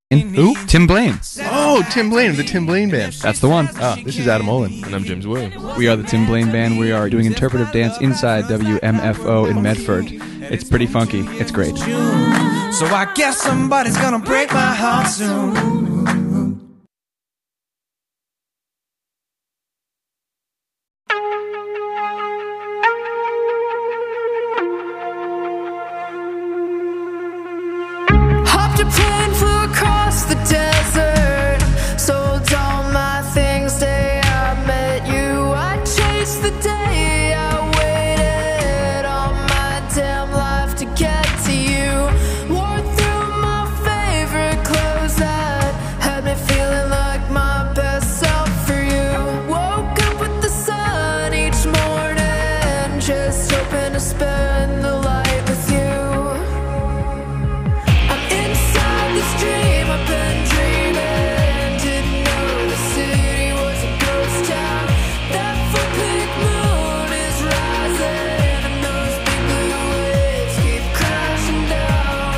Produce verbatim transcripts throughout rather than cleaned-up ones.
Who? Tim Blaine. Oh, Tim Blaine of the Tim Blaine Band. That's the one. Ah, this is Adam Olin. And I'm James Williams. We are the Tim Blaine Band. We are doing interpretive dance inside W M F O in Medford. It's pretty funky. It's great. So I guess somebody's gonna break my heart soon. Hopped a plane, flew across the desert, sold all my things day I met you. I chased the day, I waited all my damn life to get to you. Wore through my favorite clothes that had me feeling like my best self for you. Woke up with the sun each morning, just hoping to spend the light with you. Dream I've been dreaming, didn't know the city was a ghost town. That full pink moon is rising, and those big blue waves keep crashing down.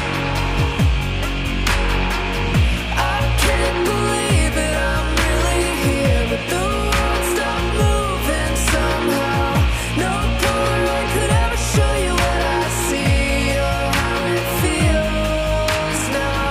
I can't believe it, I'm really here, but the world stopped moving somehow. No Polaroid could ever show you what I see or how it feels now.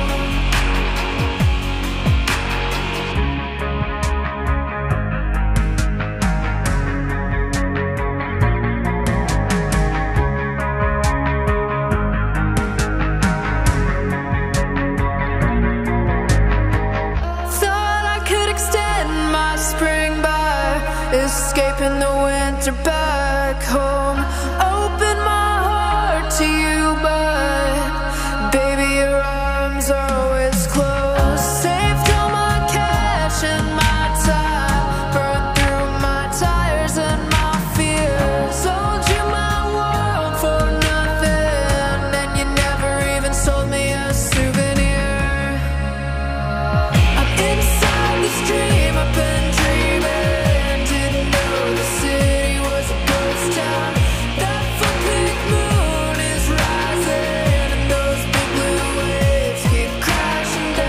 Thought I could extend my spring by escaping the winter back home. Open my heart to you, but baby, your arms are always closed. Saved all my cash and my time, burned through my tires and my fears. Sold you my world for nothing, and you never even sold me a souvenir. I'm inside this dream I've been dreaming, didn't know the city was a ghost town. That full pink moon is rising, and those big blue waves keep crashing down.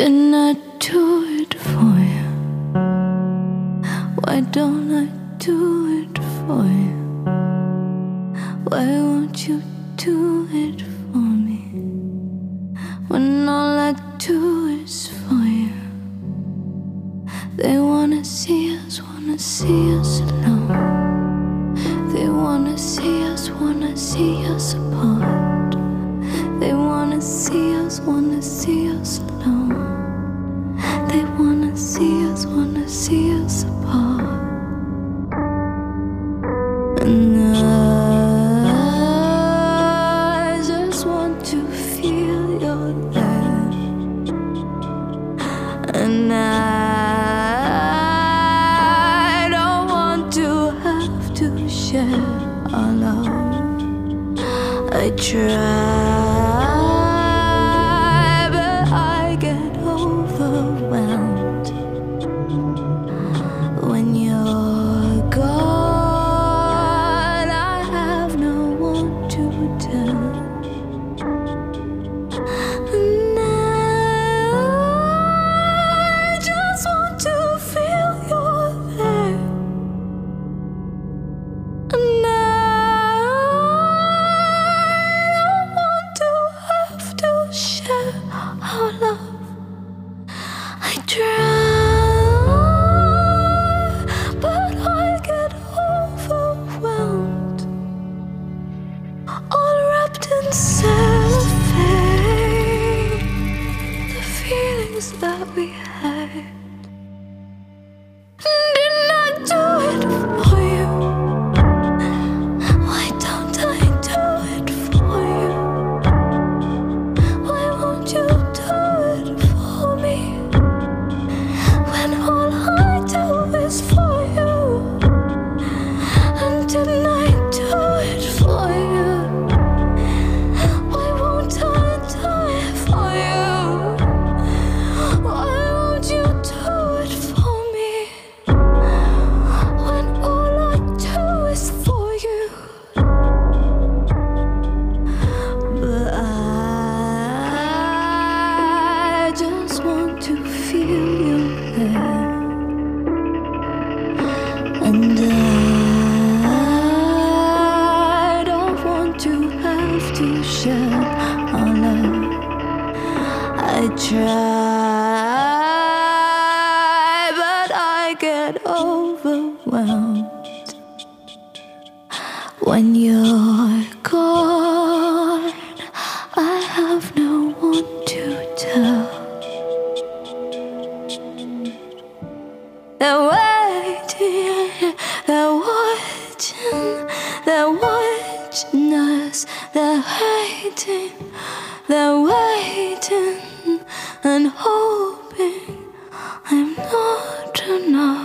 Didn't I do it for you? Why don't I do it for you? Why won't you do it for me? When all I do is for you. They wanna see us, wanna see us alone. They wanna see us, wanna see us apart. They wanna see us, wanna see us alone. They wanna see us, wanna see us apart. And I just want to feel your love. And I don't want to have to share our love. I try. When you're gone, I have no one to tell. And I just want to feel you're there. And I don't want to have to share our love. I try. That we had. Didn't I do it for you? Why don't I do it for you? Why won't you do it for me? When all I do is for you. And didn't I do it for you? Why won't I do it for you? And I don't want to have to share our love. I try, but I get overwhelmed. When you're gone, I have no one to tell. They're waiting, they're watching, they're watching us. They're waiting, they're waiting and hoping I'm not enough.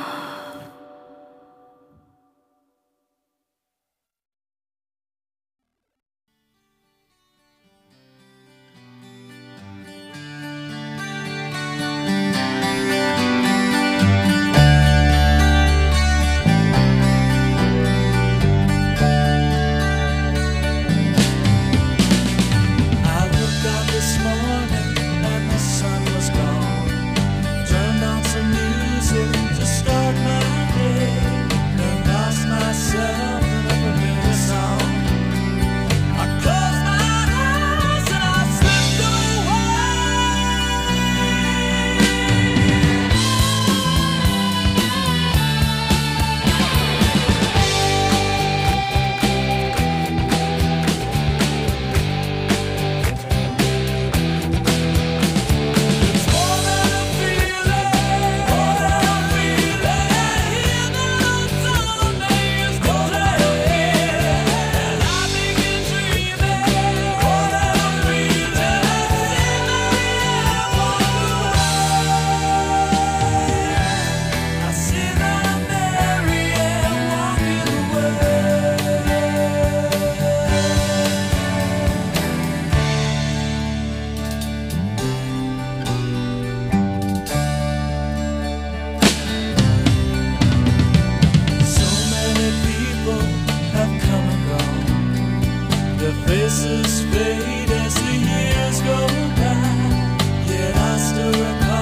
faces fade as the years go by, yet I still recall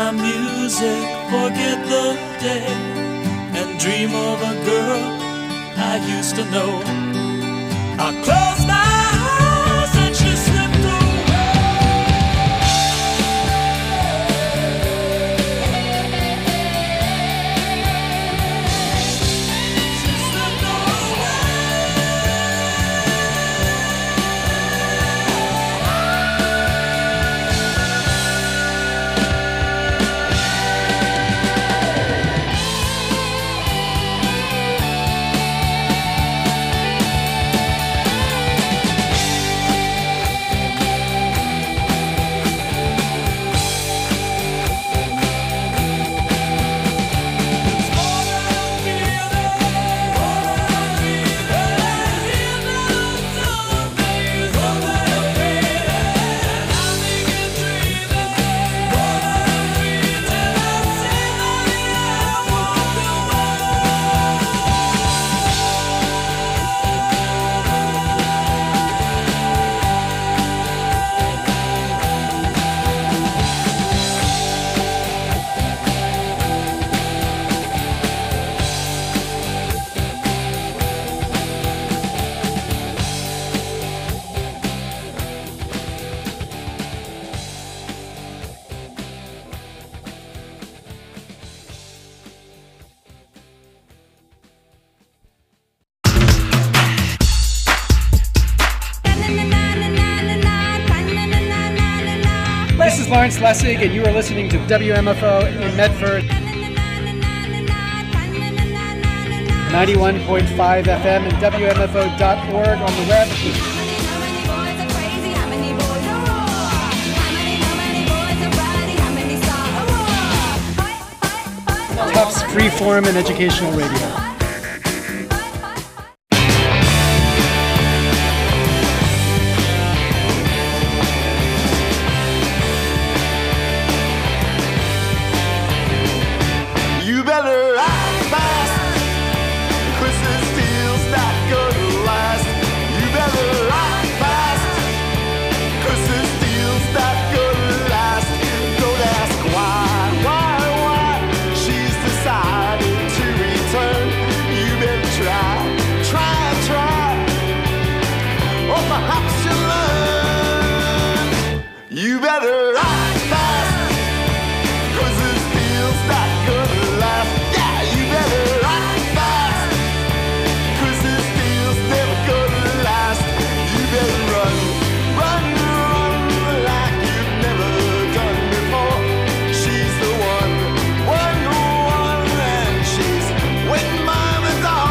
my music, forget the day, and dream of a girl I used to know. I close my eyes and she slipped away. She slipped This is Lawrence Lessig, and you are listening to W M F O in Medford. ninety-one point five F M and W M F O dot org on the web. Tufts Freeform and Educational Radio. You better ride fast, 'cause this deal's not gonna last. Yeah, you better ride fast, 'cause this deal's never gonna last. You better run, run, run like you've never done before. She's the one, one, one, and she's waiting by the door.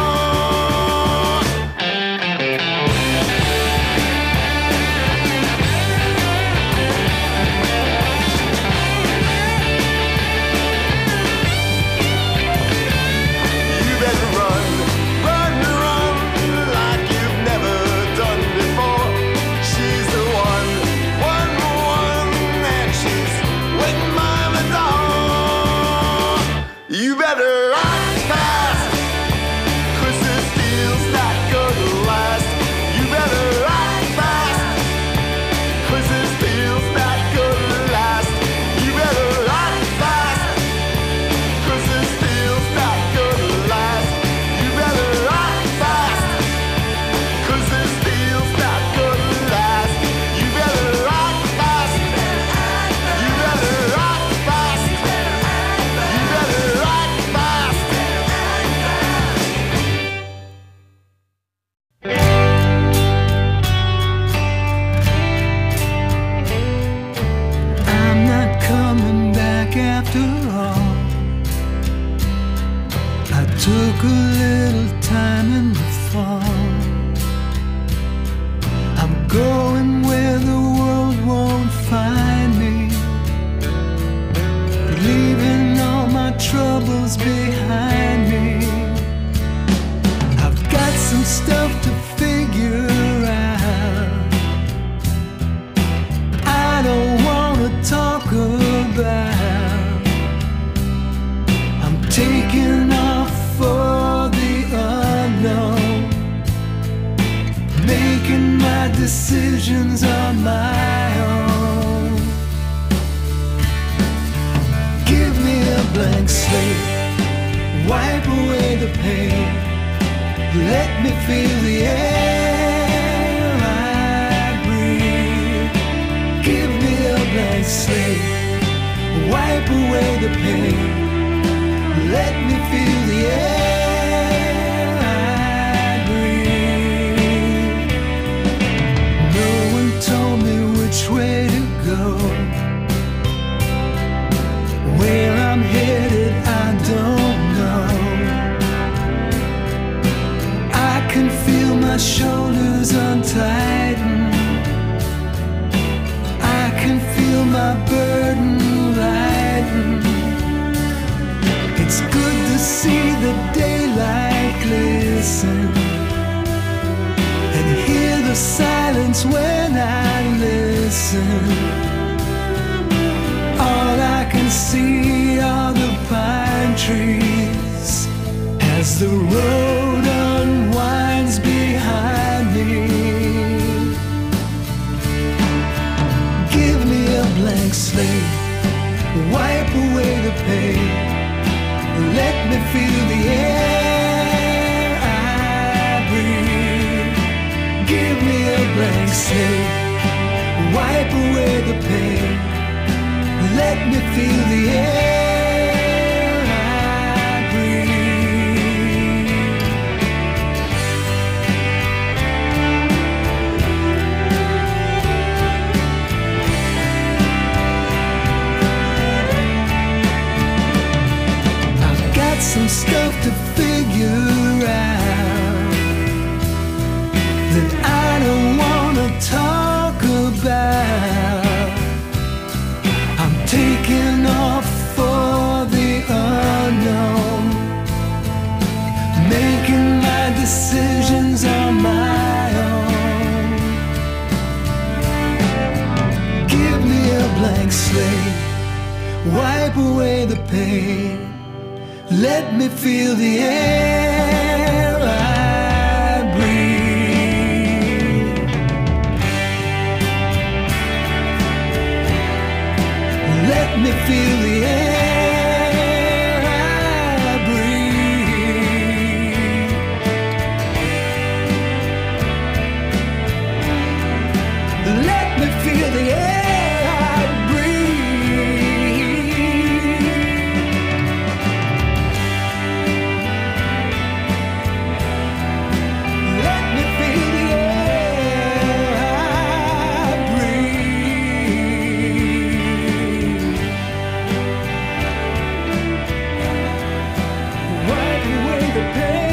You better ride fast, 'cause this deal's not gonna last. You better ride fast, 'cause this deal's not gonna last. You better ride fast, 'cause this deal's not gonna last. You better ride fast, 'cause this deal's not gonna last. You better ride fast. You better ride fast. You better ride fast. I'm not coming back after all. I took a little time in the fall. I'm going where the world won't find me, leaving all my troubles behind me. I've got some stuff to figure out. I don't wanna talk about. I'm taking off for the unknown. the pain. Let me feel the air I breathe. Give me a blank slate, wipe away the pain. Let me feel the air I breathe. No one told me which way to go. Where I'm headed, I don't know. I can feel my shoulders untighten. I can feel my burden lighten. It's good to see the daylight glisten and hear the silence when I listen. All I can see are the pine trees as the road unwinds behind me. Give me a blank slate, wipe away the pain. Let me feel the air I breathe. Give me a blank slate, wipe away the pain. Let me feel the air I breathe. I've got some stuff to figure out that I don't wanna talk about. Taking off for the unknown, making my decisions on my own. Give me a blank slate, wipe away the pain. Let me feel the air I breathe. Let me feel the air I breathe. Let me feel the air I breathe. Let me feel the air I breathe. Wipe away the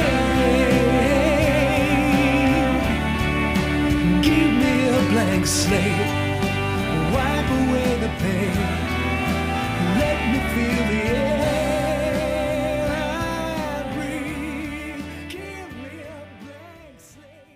pain. Give me a blank slate, wipe away the pain. Let me feel the air I breathe. Give me a blank slate.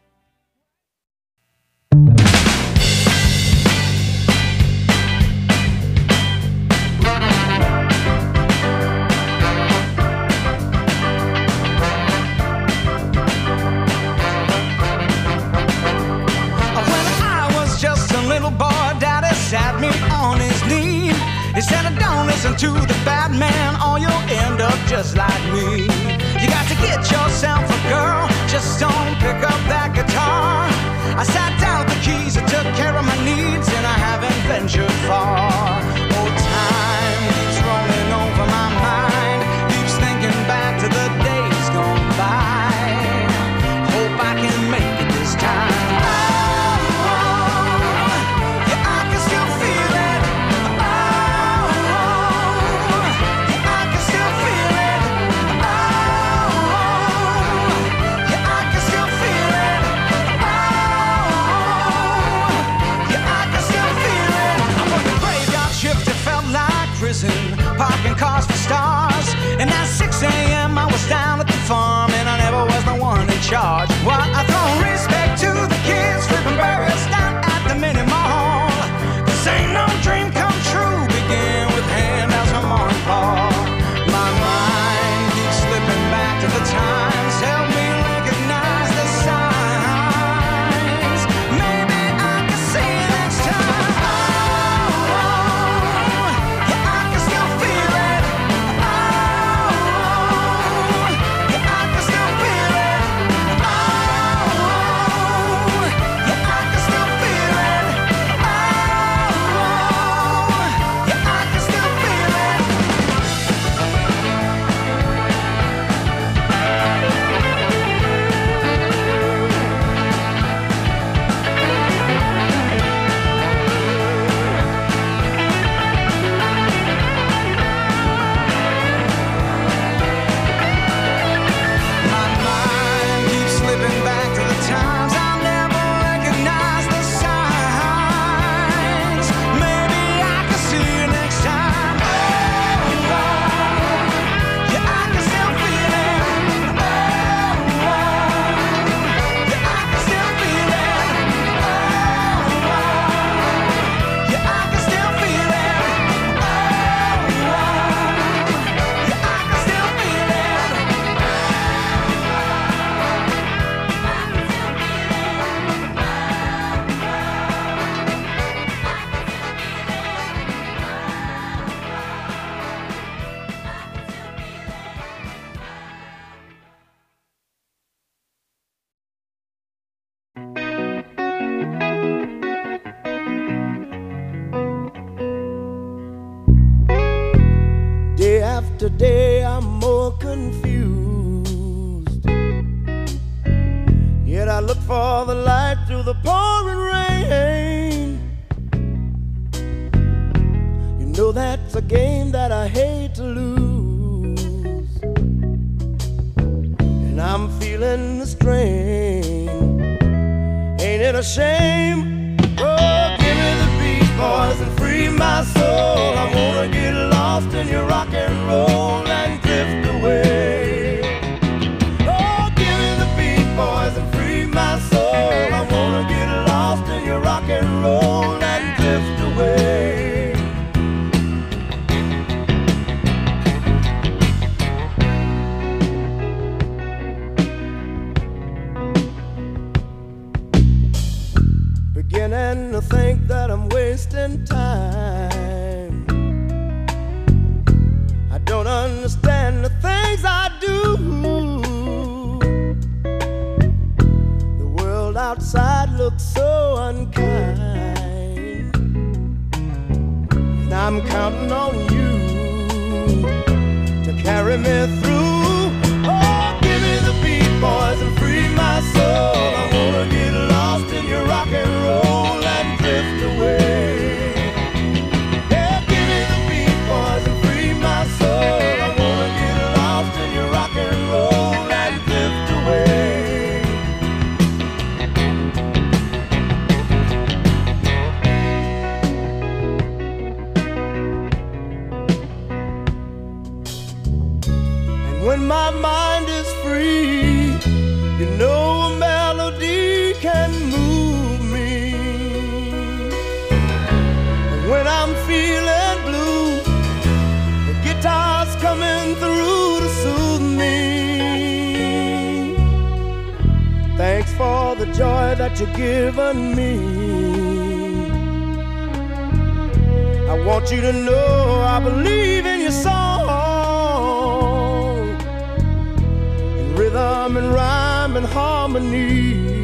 When I was just a little boy, Daddy sat me on his knee. He said, don't listen to the bad man, or you'll end up just like me. You got to get yourself a girl, just don't pick up that guitar. I sat down with the keys and took care of my needs, and I haven't ventured far. Oh, time keeps rolling over my mind, keeps thinking back to the days gone by. Hope I can make it this time. Oh, look for the light through the pouring rain. You know that's a game that I hate to lose, and I'm feeling the strain. Ain't it a shame? Oh, give me the beat, boys, and free my soul. I wanna get lost in your rock and roll and drift away. Oh, give me the beat, boys, and free my soul. I wanna get lost in your rock and roll and drift away. Beginning to think that I'm wasting time. I don't understand the things I do. The world outside looks so unkind, and I'm counting on you to carry me through. Oh, give me the beat, boys, and free my soul. I wanna get lost in your rock and roll and drift away. Yeah, give me the beat, boys, and free my soul. I wanna get lost in your rock and roll and drift away. And when my mind is free, you know a melody can move me. And when I'm feeling blue, the guitar's coming through to soothe me. Thanks for the joy that you've given me. I want you to know I believe in your song, in rhythm and rhyme and harmony.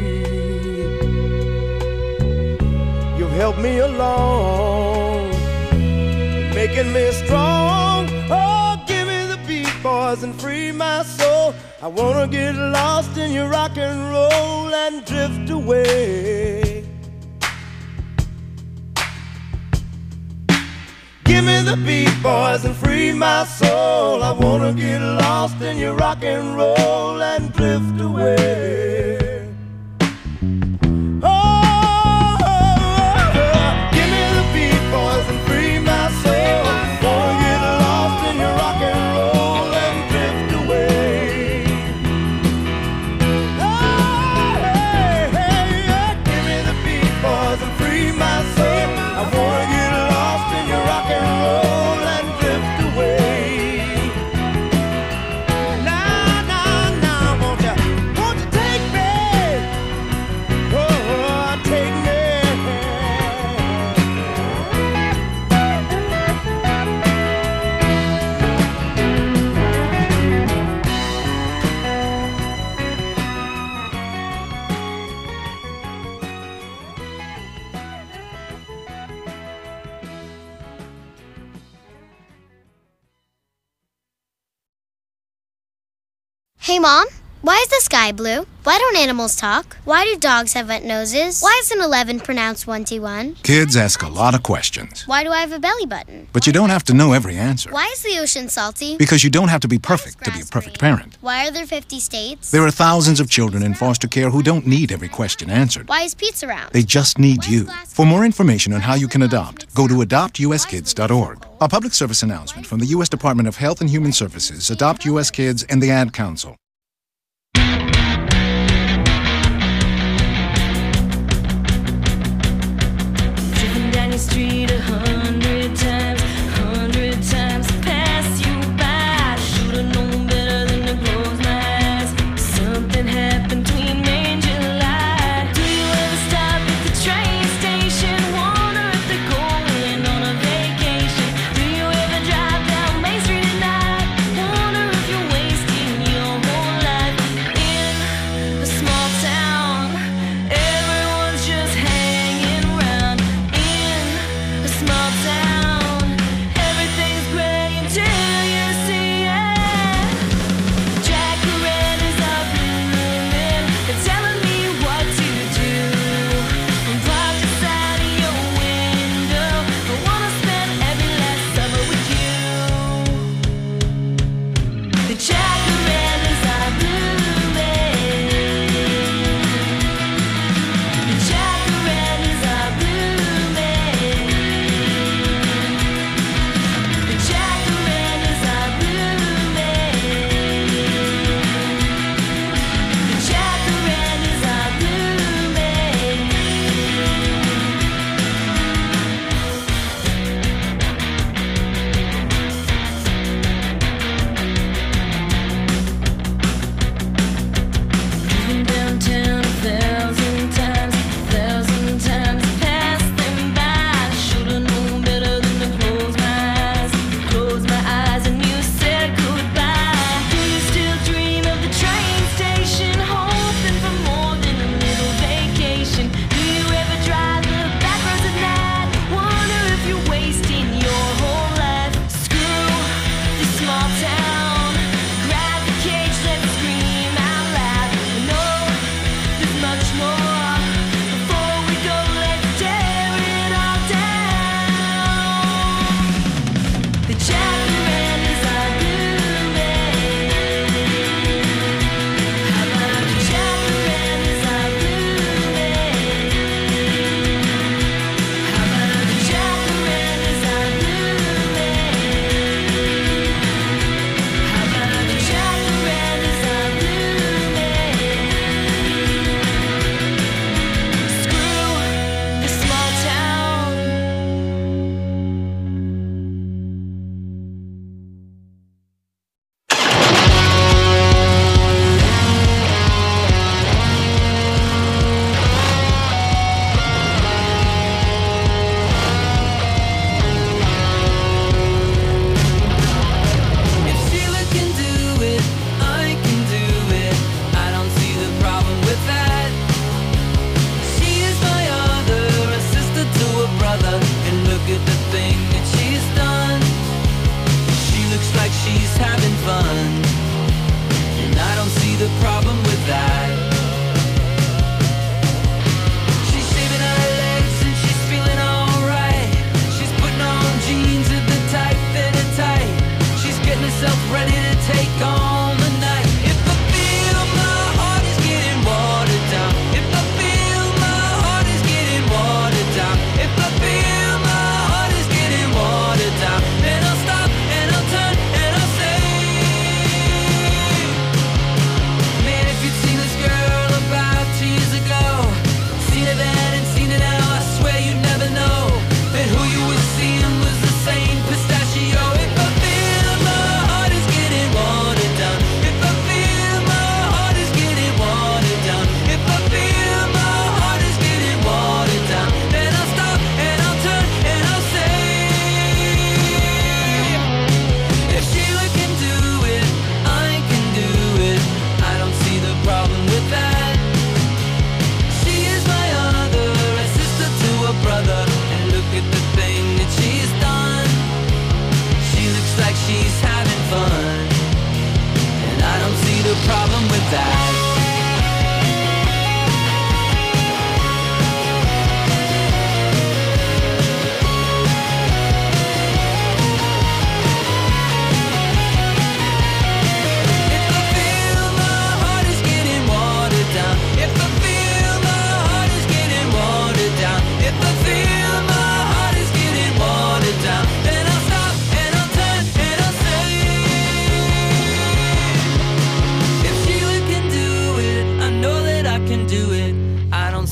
You've helped me along, making me strong. Oh, give me the beat, boys, and free my soul. I wanna get lost in your rock and roll and drift away. Give me the beat, boys, and free my soul. I wanna get lost in your rock and roll and drift away. Oh, oh, oh, oh. Give me the beat, boys, and free my soul. Wanna get lost in your rock and roll and drift away. Oh, hey, hey, yeah. Give me the beat, boys, and free my soul. I wanna get lost in your rock and roll and drift away. Now, now, now, won't you, won't you take me? Oh, take me. Hey, Mom, why is the sky blue? Why don't animals talk? Why do dogs have wet noses? Why is an eleven pronounced one-T-one? Kids ask a lot of questions, Why do I have a belly button? but you don't have to know every answer. Why is the ocean salty? Because you don't have to be perfect to be a perfect parent. Why are there fifty states? There are thousands of children in foster care who don't need every question answered. Why is pizza round? They just need you. For more information on how you can adopt, go to adopt u s kids dot org. A public service announcement from the U S Department of Health and Human Services, Adopt U S Kids, and the Ad Council. Driven down your street a hundred times, hundred times pass you by. Should've known better than to close my eyes. Something happened between May and July. Do you ever stop at the train station? Wonder if they're going on a vacation. Do you ever drive down Main Street at night? Wonder if you're wasting your whole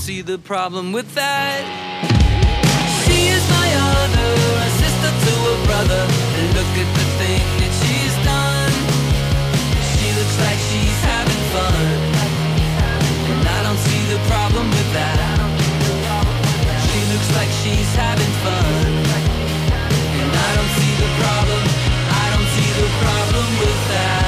see the problem with that. She is my other, a sister to a brother, and look at the thing that she's done. She looks like she's having fun, and I don't see the problem with that. She looks like she's having fun, and I don't see the problem, I don't see the problem with that.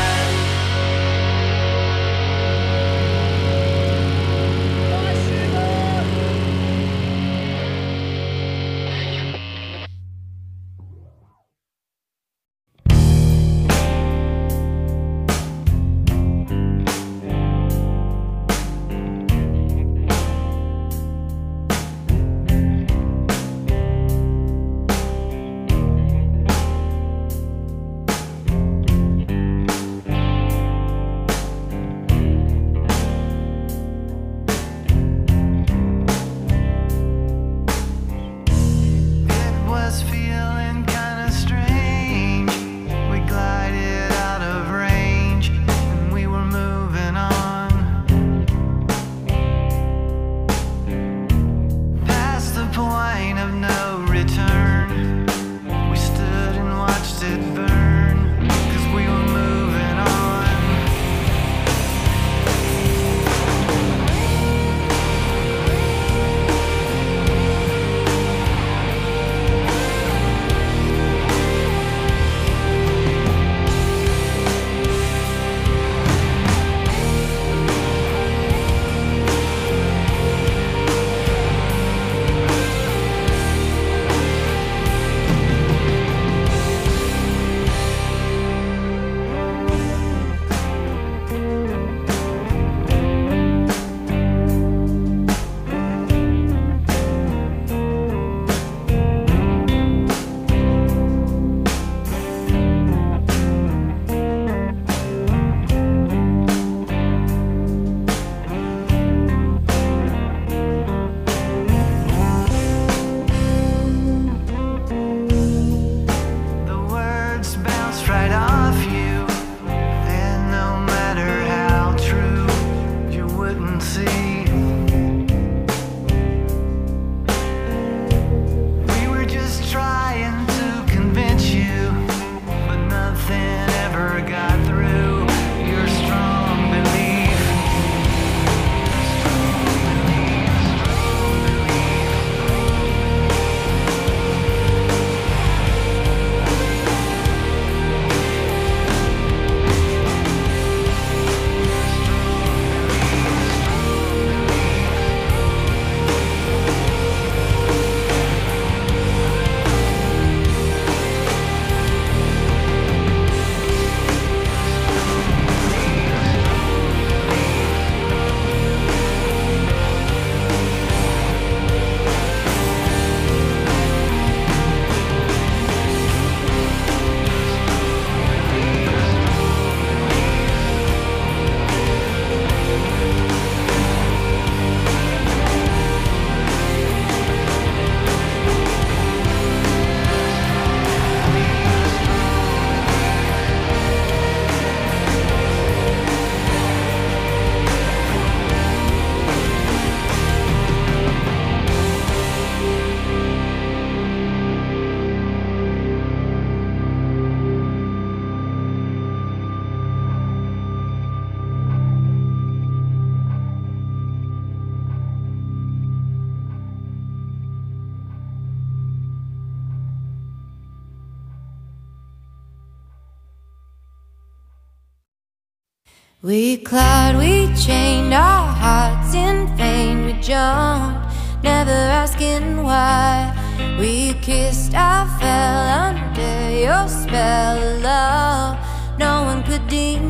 We clawed, we chained our hearts in vain. We jumped, never asking why. We kissed, I fell under your spell of love. No one could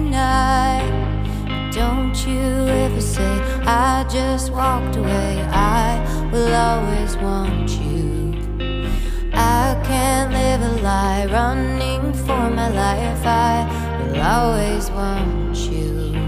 deny. Don't you ever say I just walked away. I will always want you. I can't live a lie, running for my life. I will always want you.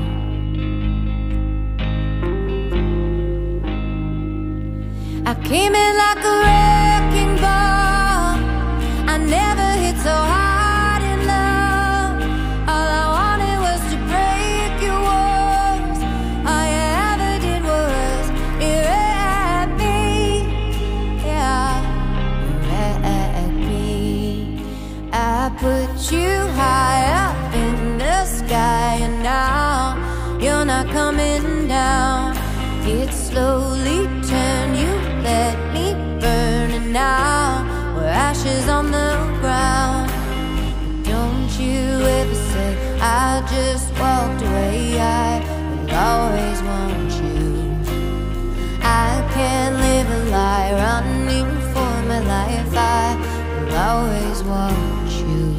I came in like a wrecking ball. I never hit so hard in love. All I wanted was to break your walls. All you ever did was erase. sun are coming down. It slowly turned, you let me burn, and now we're ashes on the ground. Don't you ever say I just walked away, I will always want you. I can't live a lie, running for my life, I will always want you.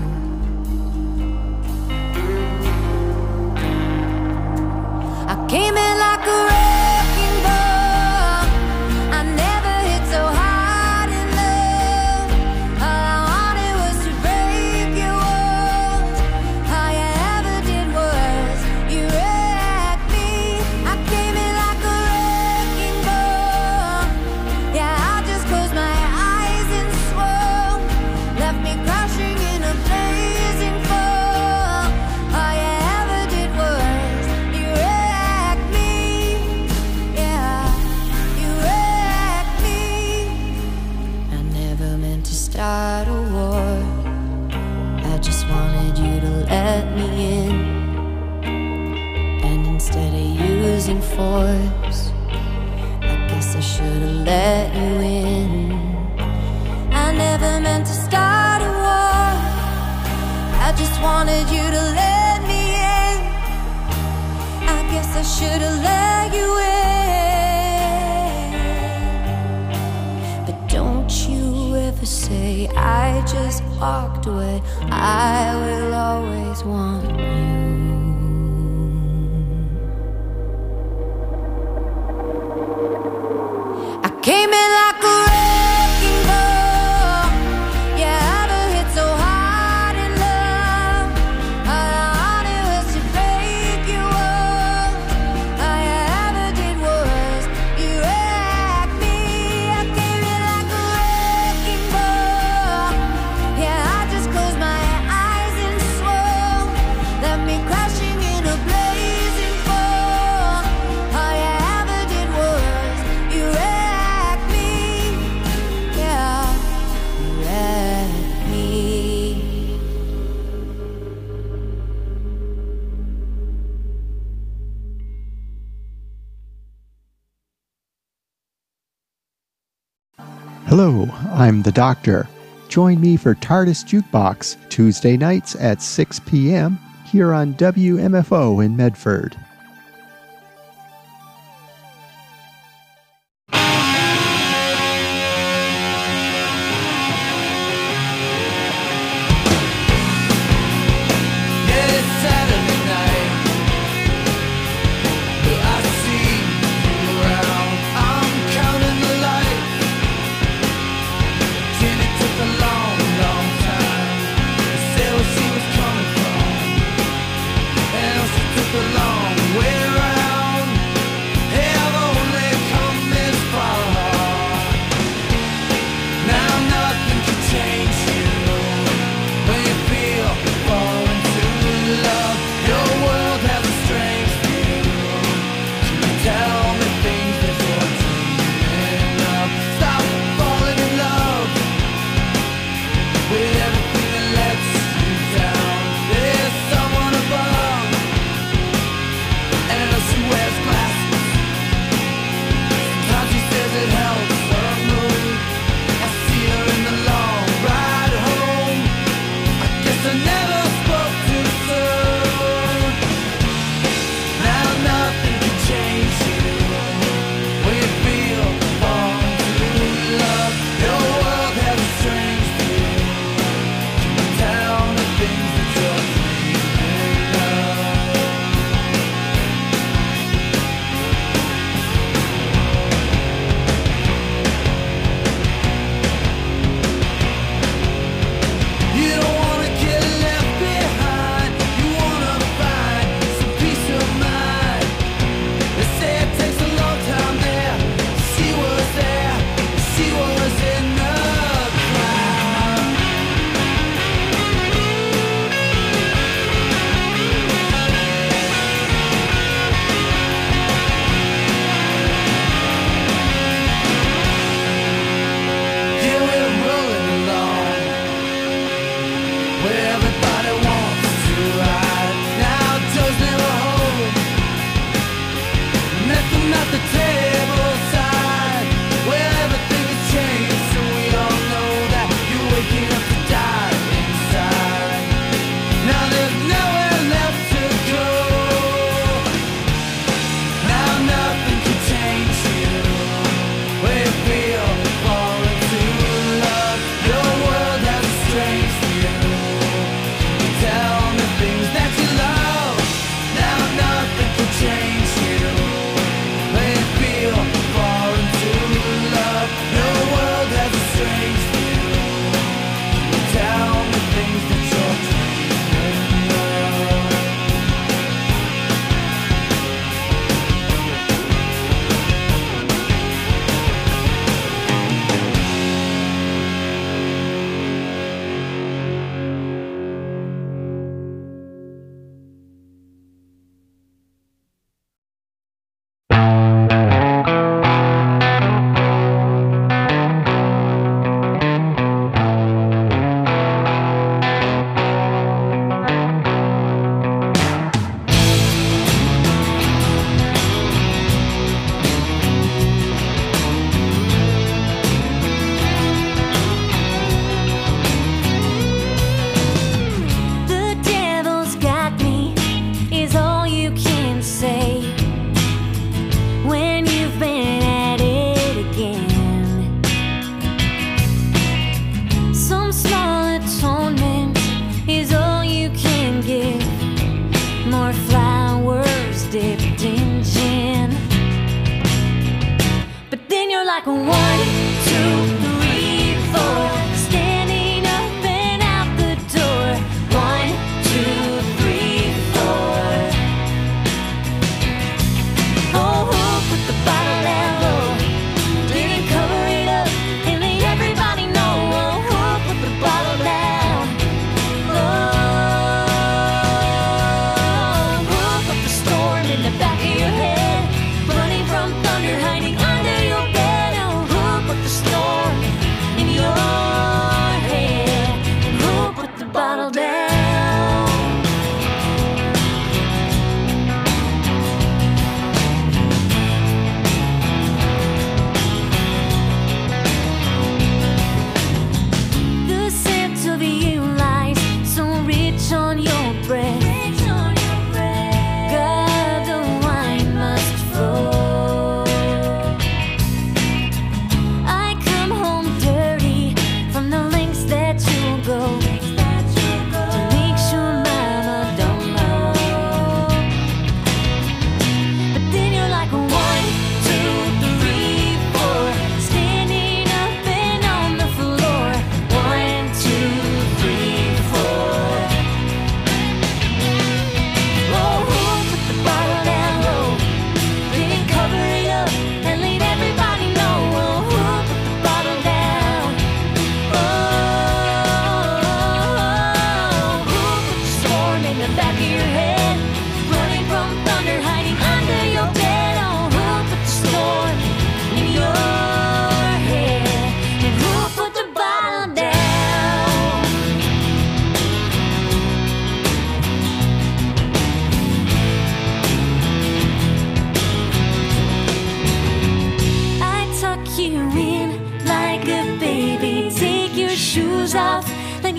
I came in like a wrecking ball, I never hit so hard in love. All I wanted was to break your walls. All you ever did was you wrecked me. I came in like a wrecking ball, yeah, I just closed my eyes and swore. Left me crashing in a blazing fall. All you ever did was you wrecked me, yeah, you wrecked me. I never meant to start a war, I just wanted you to let me in. And instead of using force, I guess I should've let you in. I never meant to start a war, I just wanted you to let me in. I guess I should've let you in. But don't you ever say I just walked away, I will always want you. I came in like a wrecking ball, yeah, I never hit so hard in love. All I wanted was to break your walls. All you ever did was you wrecked me. I came in like a wrecking ball, yeah, I just closed my eyes and swore. Left me crashing in a blazing fall. All you ever did was you wrecked me, yeah, you wrecked me. Hello, I'm the Doctor. Join me for TARDIS Jukebox Tuesday nights at six p.m. here on W M F O in Medford. It's Saturday night, but I see you around. I'm counting the lights. Jenny took a long, long time to say where she was coming from, and she took a long,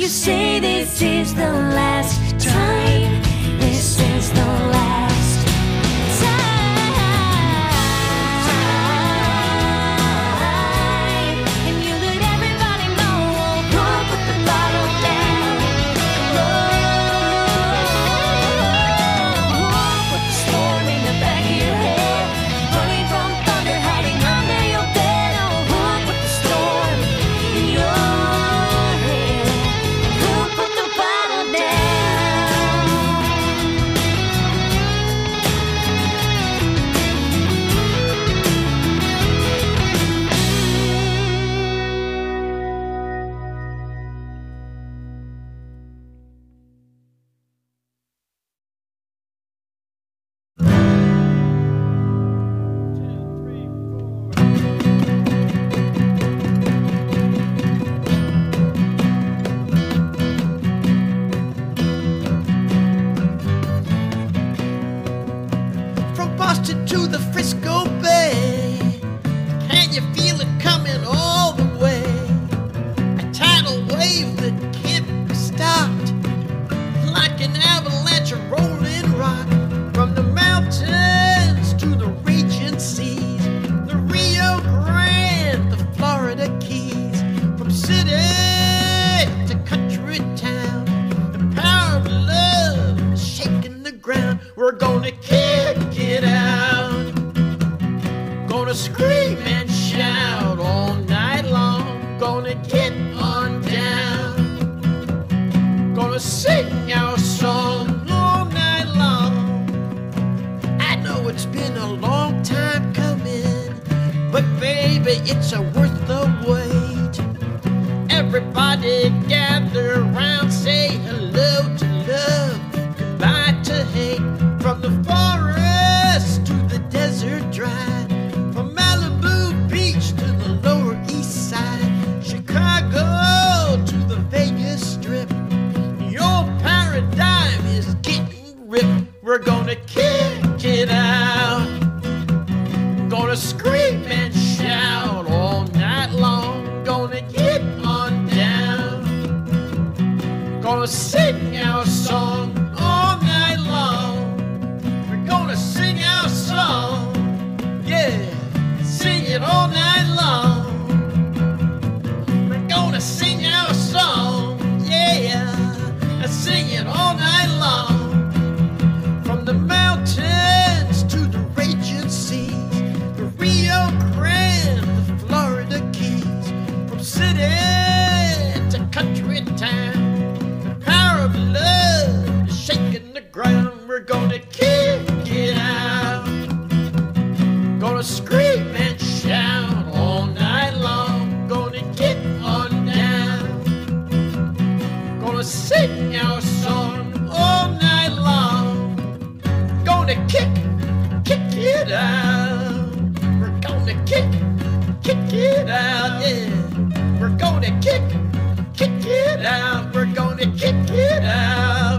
you say this is the last time? This is the last time. And you let everybody know, don't put the bottle down. Oh, put the storm in the back of your head, running from thunder, hiding under your bed. Oh, put the storm in your head. Put the bottle down. From Boston to the Frisco Bay, can you feel it coming all the way? A tidal wave that can't be stopped, like an avalanche of rolling rock. From the mountains to the raging seas, the Rio Grande, the Florida Keys. From city to country town, the power of love is shaking the ground. We're gonna kick it out, gonna scream and shout all night long, gonna get on down, gonna sing our song all night long. I know it's been a long time coming, but baby, it's a worth the wait. Everybody gather around, say hello to love, goodbye to hate. From the forest to the desert dry, from Malibu Beach to the Lower East Side, Chicago to the Vegas Strip, your paradigm is getting ripped. We're gonna kick it out, gonna scream and shout all night long, gonna get on down, gonna sing our song all night long. We're gonna sing our song, yeah, sing it all night long. We're gonna sing our song, yeah, sing it all night long. From the mountains to the raging seas, the Rio Grande, the Florida Keys. From city to country town, the power of love is shaking the ground. We're gonna kick it out, gonna scream and shout all night long, gonna get on down, gonna sing our song all night long, gonna kick, kick it out. We're gonna kick, kick it out, yeah. We're gonna kick, kick it out. We're gonna kick it out.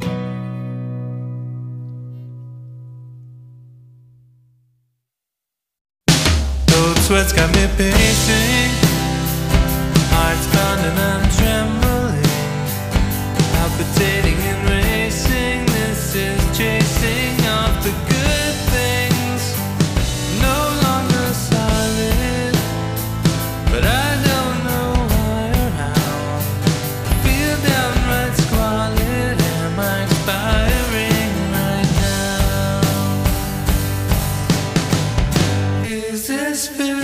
Cold sweats got me pacing, heart's pounding, I'm trembling, palpitating and racing. This is chasing off the good things, no longer solid, but I don't know why or how. I feel downright squalid. Am I expiring right now? Is this physical?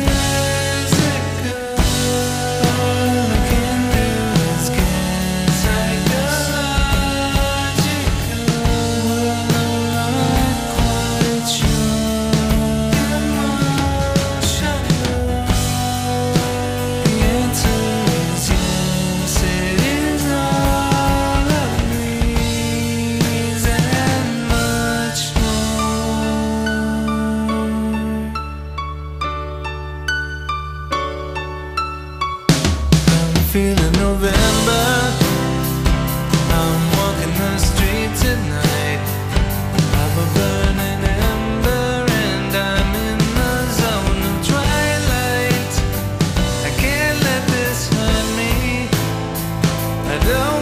All I can do is get psychological. I'm not quite sure. Emotional. The answer is yes. It is all of these and much more. I'm feeling November. I'm walking the street tonight. I'm a burning ember and I'm in the zone of twilight. I can't let this hurt me. I don't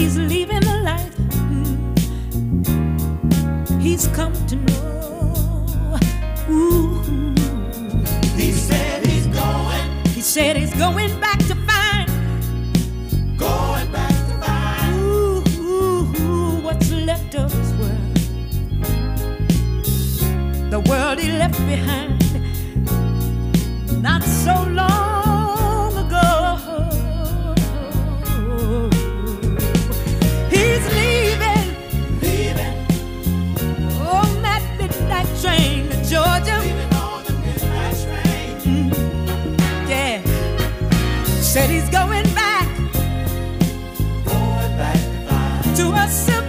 he's leaving the life mm, he's come to know. Ooh. He said he's going. He said he's going back to find. Going back to find. Ooh, ooh, ooh, what's left of his world. The world he left behind not so long ago. He's leaving, leaving on that midnight train to Georgia. Leaving on the midnight train. Mm, yeah, said he's going back, going back to find. to a simple